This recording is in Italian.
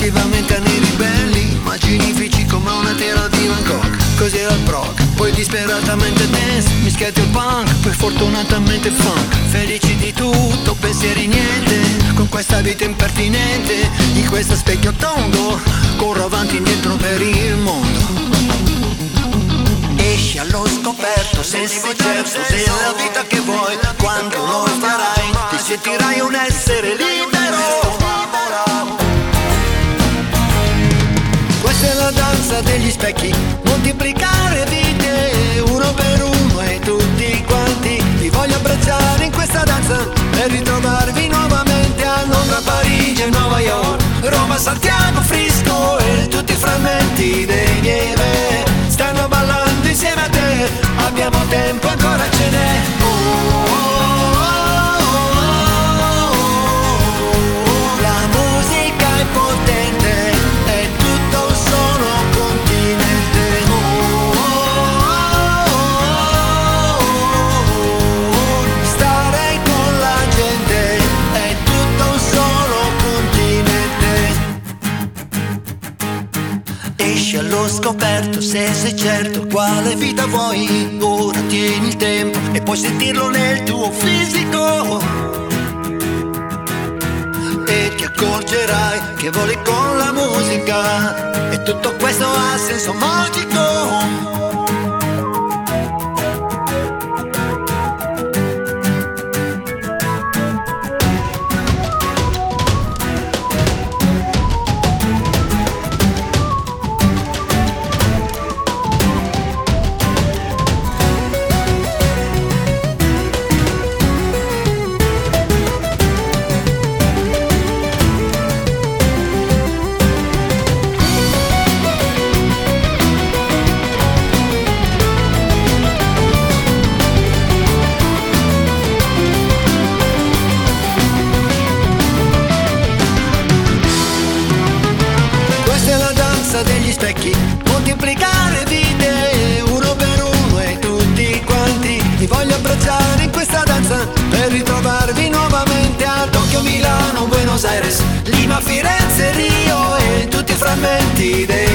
relativamente a nei ribelli, immaginifici come una tela di Bangkok. Così era il prog, poi disperatamente dance, mischiati al punk, poi fortunatamente funk. Felici di tutto, pensieri niente, con questa vita impertinente, in questo specchio tondo, corro avanti e indietro per il mondo. Esci allo scoperto, se sei certo della vita che vuoi, quando lo farai, ti sentirai un essere libero. Questa è la danza degli specchi, moltiplicare vite uno per uno e tutti quanti. Vi voglio abbracciare in questa danza per ritrovarvi nuovamente a Londra, Parigi e New York, Roma, Santiago, Frisco e tutti i frammenti dei miei re stanno ballando insieme a te. Abbiamo tempo, ancora ce n'è. La musica è potente, è tutto un solo continente. Stare con la gente è tutto un solo continente. Esci allo scoperto se sei certo quale vita vuoi. Ora tieni il tempo e puoi sentirlo nel tuo fisico, e ti accorgerai che voli con la musica e tutto questo ha senso magico. Degli specchi, moltiplicare vite uno per uno e tutti quanti. Vi voglio abbracciare in questa danza per ritrovarvi nuovamente a Tokyo, Milano, Buenos Aires, Lima, Firenze, Rio e tutti i frammenti dei